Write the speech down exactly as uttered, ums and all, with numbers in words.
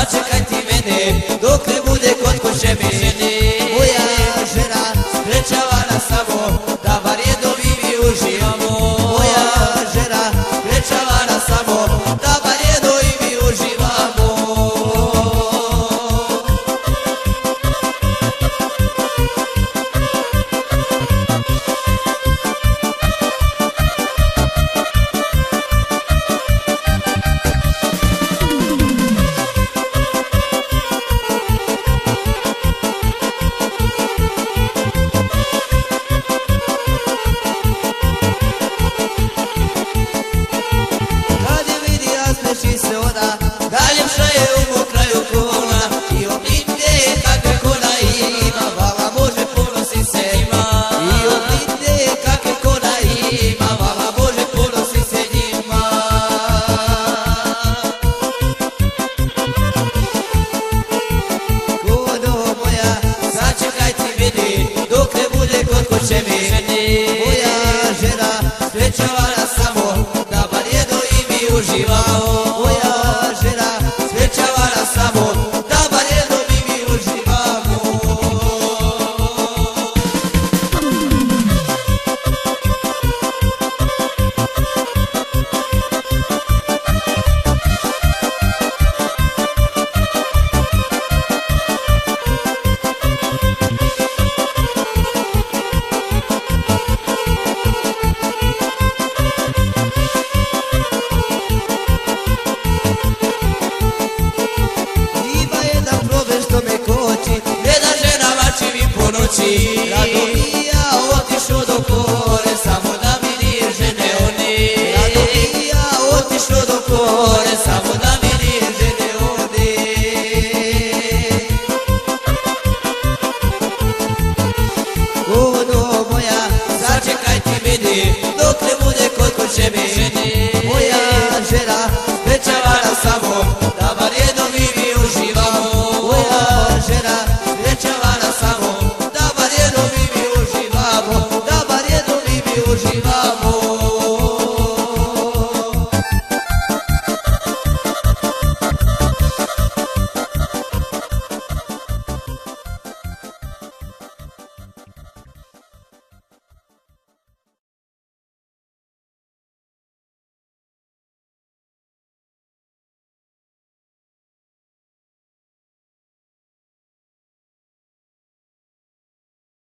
sačekaj ti mene, dok ne bude kod kuće mene. Moja žena sprečava nas samo, da bar jednom i mi uživamo. Moja žena sprečava nas samo, da bar jednom i mi uživamo. Smeši se oda, daljepša je u mog kraju kola, i oblite kakve kola ima, vala Bože ponosi se njima. I oblite kakve kola ima, vala Bože ponosi se njima. Kodo moja, sačekaj ti mene, dok ne bude kod kuće mene.